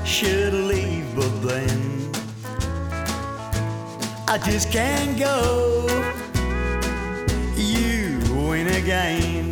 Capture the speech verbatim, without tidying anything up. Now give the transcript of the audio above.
should leave, but then I just can't go. You win again.